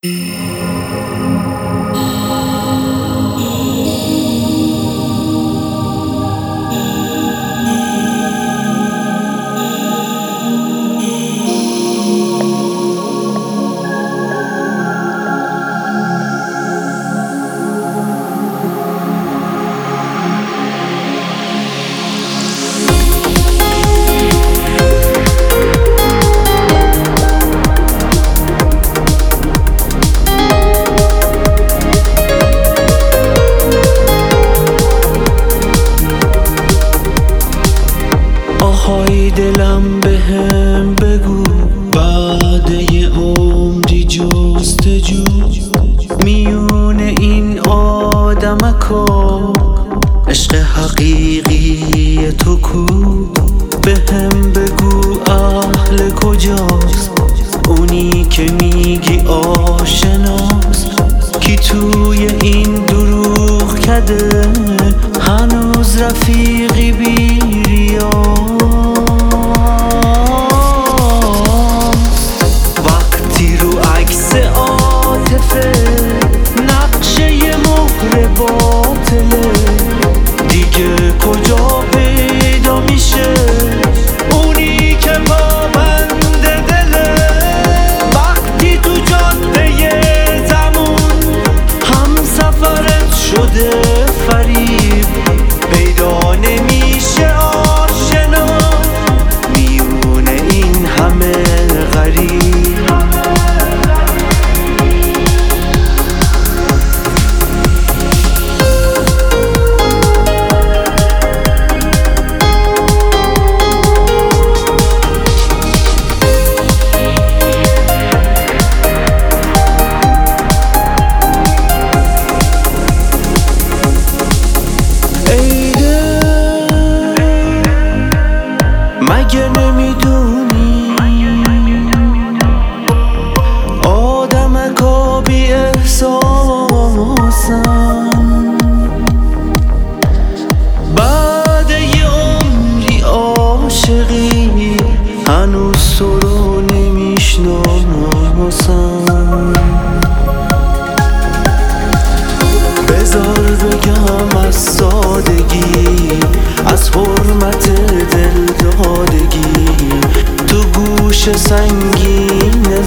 آهای دلم بهم بگو، بعد یه عمری جستجو میون این آدمکا عشق حقیقی تو کو؟ بهم بگو اهل کجاست اونی که میگی آشناست، کی توی این دروغ کده هنوز رفیقی بی ریاست. وقتی رو عکس عاطفه نقشه یه مهر باطله، دیگه کجا پیدا میشه اونی که پابند دله؟ وقتی تو جاده زمون هم سفرت شده فریب، پیدا نمیشه آشنا میونه این همه غریب. مگه نمیدونی آدمکا بی احساسن؟ بعد یه عمری عاشقی هنوز تو رو نمیشناسن. بذار بگم از سادگی، از حرمت دل دادگی، تو گوش سنگین